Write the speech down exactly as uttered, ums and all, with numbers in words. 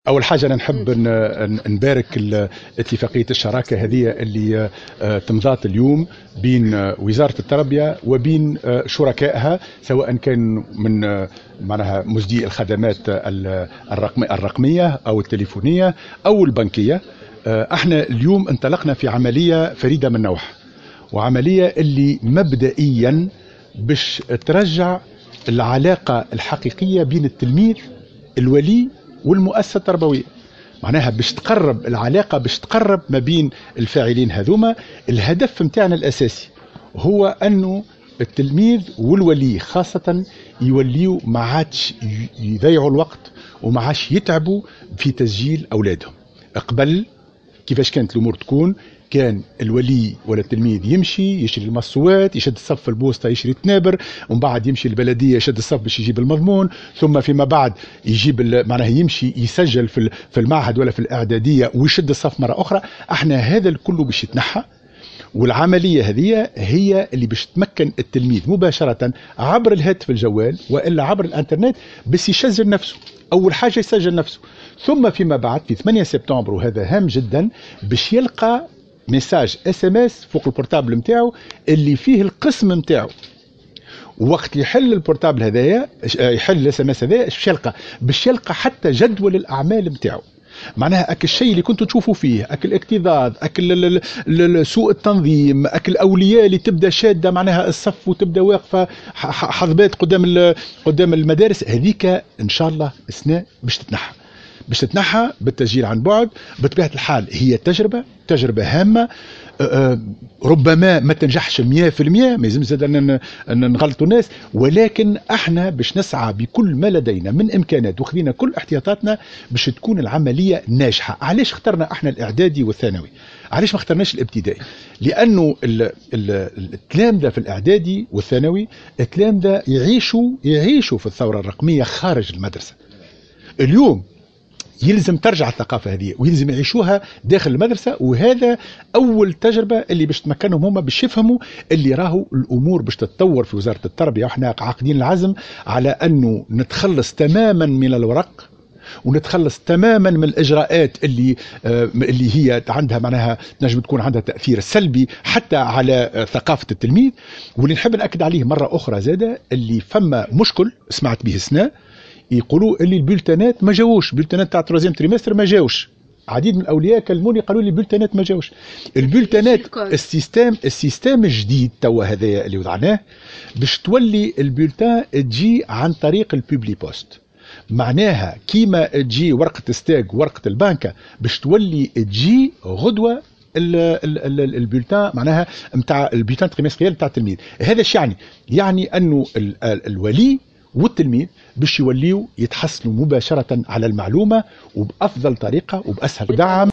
أول حاجة أنا نحب نبارك اتفاقية الشراكة هذه اللي تمضات اليوم بين وزارة التربية وبين شركائها، سواء كان من معناها مزدي الخدمات الرقمية أو التليفونية أو البنكية. احنا اليوم انطلقنا في عملية فريدة من نوعها، وعملية اللي مبدئيا باش ترجع العلاقة الحقيقية بين التلميذ الولي والمؤسسة التربوية، معناها باش تقرب العلاقة، باش تقرب ما بين الفاعلين هذوما. الهدف متاعنا الأساسي هو أنه التلميذ والولي خاصة يوليوا ما عادش يضيعوا الوقت وما عادش يتعبوا في تسجيل أولادهم. قبل كيفاش كانت الأمور تكون؟ كان الولي ولا التلميذ يمشي يشري المصوات، يشد الصف في البوسطة يشري تنابر، ومن بعد يمشي البلدية يشد الصف باش يجيب المضمون، ثم فيما بعد يجيب معناها يمشي يسجل في في المعهد ولا في الإعدادية ويشد الصف مرة أخرى. احنا هذا الكل باش يتنحى، والعملية هذه هي اللي باش تمكن التلميذ مباشرة عبر الهاتف الجوال وإلا عبر الانترنت بس يسجل نفسه. أول حاجة يسجل نفسه، ثم فيما بعد في ثمانية سبتمبر، وهذا هام جدا، باش يلقى ميساج اس ام اس فوق البورتابل نتاعو اللي فيه القسم نتاعو. وقت يحل البورتابل هذايا، يحل الاس ام اس هذايا، باش يلقى باش يلقى حتى جدول الاعمال نتاعو. معناها اكل الشيء اللي كنتوا تشوفوا فيه، اكل الاكتظاظ، اكل سوء التنظيم، اكل الاولياء اللي تبدا شاده معناها الصف وتبدا واقفه حضبات قدام قدام المدارس، هذيك ان شاء الله السنه باش تتنحى باش تتنحى بالتسجيل عن بعد. بطبيعة الحال هي تجربة تجربة هامة، ربما ما تنجحش مية في المية، ما يلزمش زاد أن نغلطوا الناس، ولكن احنا باش نسعى بكل ما لدينا من امكانات وخذينا كل احتياطاتنا باش تكون العملية ناجحة. علاش اخترنا احنا الاعدادي والثانوي؟ علاش ما اخترناش الابتدائي؟ لانه التلامذة في الاعدادي والثانوي التلامذة يعيشوا يعيشوا في الثورة الرقمية خارج المدرسة. اليوم يلزم ترجع الثقافة هذه ويلزم يعيشوها داخل المدرسة، وهذا أول تجربة اللي باش تمكنهم هم باش يفهموا اللي راهو الأمور باش تتطور في وزارة التربية. وإحنا عاقدين العزم على أنه نتخلص تماما من الورق ونتخلص تماما من الإجراءات اللي آه اللي هي عندها معناها نجم تكون عندها تأثير سلبي حتى على ثقافة التلميذ. واللي نحب نأكد عليه مرة أخرى زادة، اللي فما مشكل سمعت به السنة، يقولوا اللي البلتانات ما جاوش، البلتانات تاع تروزيام تريمستر ما جاوش. عديد من الاولياء كلموني قالوا لي البلتانات ما جاوش. البلتانات السيستم السيستم الجديد توا هذايا اللي وضعناه باش تولي البلتان تجي عن طريق البوبلي بوست، معناها كيما تجي ورقه ستاج ورقه البنكه باش تولي تجي غدوه البلتان معناها نتاع البلتان تريمستريال نتاع التلميذ. هذا ايش يعني؟ يعني انه الولي والتلميذ باش يوليوا يتحصلوا مباشرة على المعلومة وبأفضل طريقة وبأسهل دعم.